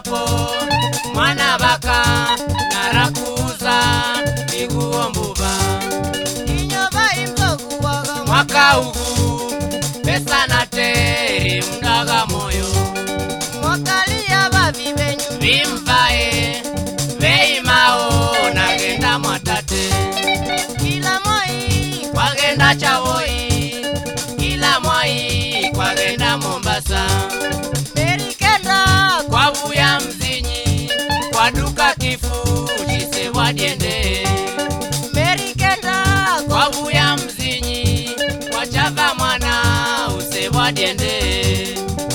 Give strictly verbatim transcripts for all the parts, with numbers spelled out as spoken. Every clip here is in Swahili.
nyopo mwana baka narakuza miguo mbuba inyoba imbogu waga mwaka ugu pesa na teri mdaga moyo mwakalia babi benyu bimbae veimao nagenda mwatate kila moi kwagenda Chawoi kila mwai kwagenda Mombasa merikenda kwa buya mzinyi kwa duka kifu jise wadiende merikenda kwa buya mzinyi kwa chava mwana use wadiende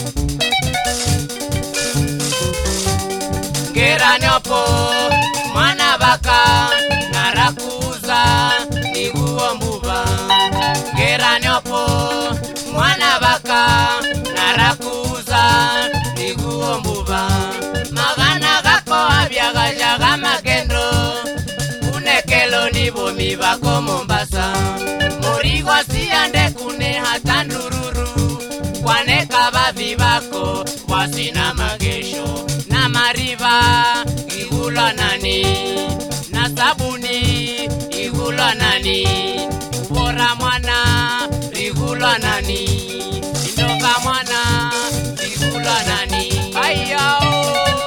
ngera nyopo mwana baka narakuza niguo mbuba ngera nyopo mwana baka narakuza niguo mbuba magana gako abyagajaga magendo unekelo nibo mibako Mombasa murigo siande kune hata ndururu kwaneka babi bako wasina magesho na mariva igula nani na sabuni igula nani ubora mwana igula nani indoka mwana igula nani ayao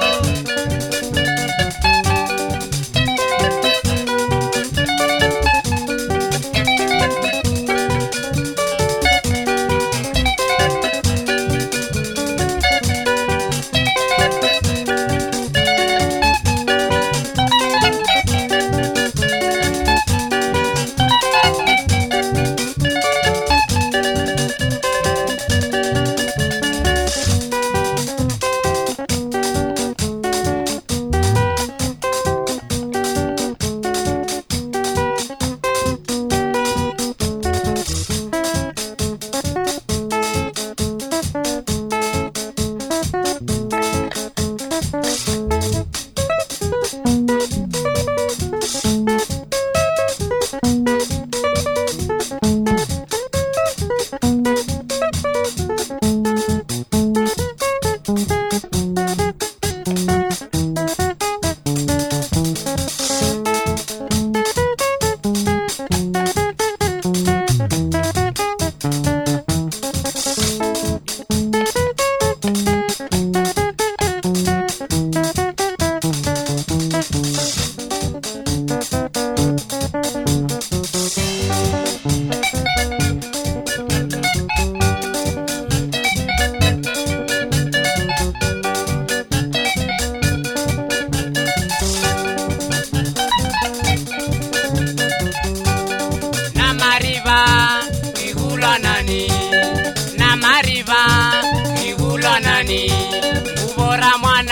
nani ubora mwana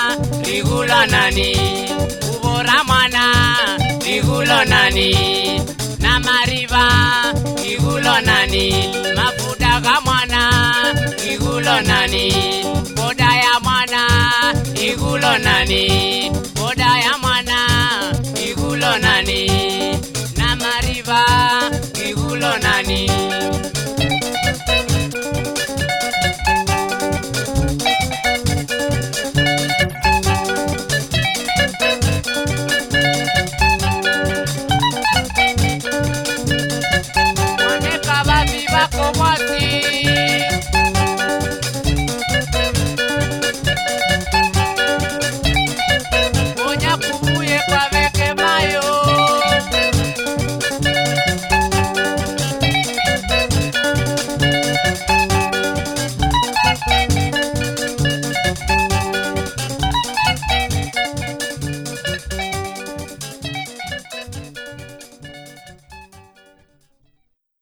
ligulo nani ubora mwana ligulo nani na mariva ligulo nani mafuta ga mwana ligulo nani boda ya mwana ligulo nani boda ya mwana ligulo nani na mariva ligulo nani como